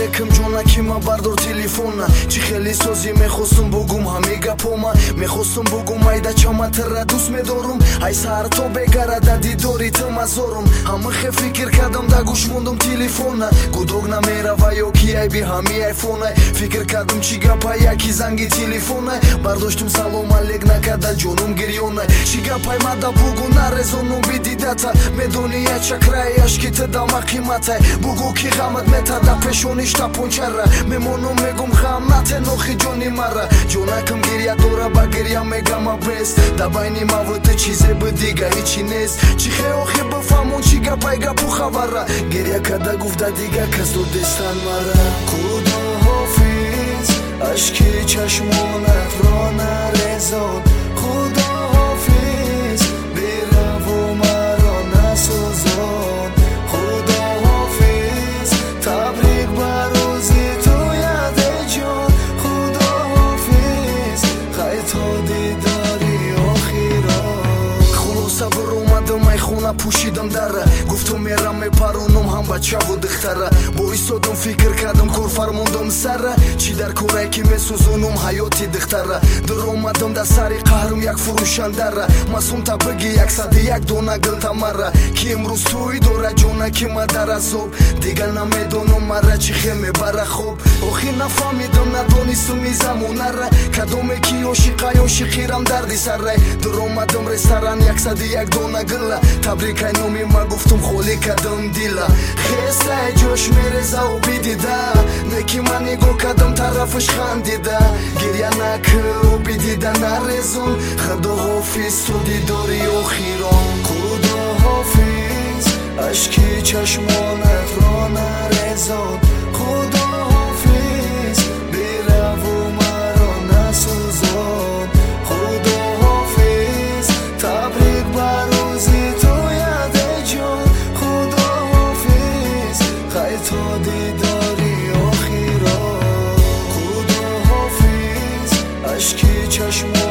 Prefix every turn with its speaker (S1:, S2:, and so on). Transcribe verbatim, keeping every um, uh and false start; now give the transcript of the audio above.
S1: алейкум ҷонакима бардор телефона чӣ хеле созӣ мехостум бугум ҳами гапома мехостум бугум айда чама тира дӯст медорум ай саҳар то бегара да дидори ту мазорум ҳама хе фикр кардам да гӯш мондум телефона гудок намерава ё ки айби ҳами айфона фикр кардам чӣ гапай яки занги телефона бардоштум салом алек накарда ҷонум гирёна чӣ гапай мада бугу нарезонум бидидата медони я чакраи ашкита дама қиматай бугу ки ғамат метада пешониш тапончара мемонум мегум ғам натенохи ҷони мара ҷонакам гиря дора ба гиря мегама бес да байни мавута чизе бы дига ҳичи нест чӣ хеохи бифаҳмон чӣ гапай гапу хабара гиря карда гуфта дига кас додестан мара худоҳофиз ашки чашмонатро нарезон худоҳофиз бираву маро насӯзон худоҳофиз табрик ба рӯзи ту яdeҷон худоҳофиз хай то дидори охирон хулоса биромадам майхона пӯшидам дара гуфтум мерам мепаронум ҳам бачаву духтара бо истодам фикр кардам кор фармондам сара чӣ дар корае ки месӯзонум ҳаёти духтара дуромадам да сари қаҳрум як фурӯшандара масумта биги яксади як дона гилтамара ки имрӯз тӯй дора ҷонаки ма дар азоб дига намедонам мара чӣ хе мебара хоб охир нафаҳмидам надонистуми замонара кадоме ки ошиқа ошиқирам дарди сарай дуромадам ресторан яксади як дона гилла табрикай номи ма гуфтум холӣ кардам дила хесай ҷош мереза оби дида неки ман нигоҳ кардам тарафаш хандида гиря накӣ оби дида нарезон худоҳофиз то дидори охирон худоҳофиз ашки чашмонатро нарезон худоҳофиз бираву маро насӯзон худоҳофиз табрик ба рӯзи ту яdeҷон худоҳофиз хай то дидори охирон худоҳофиз ашки чашмон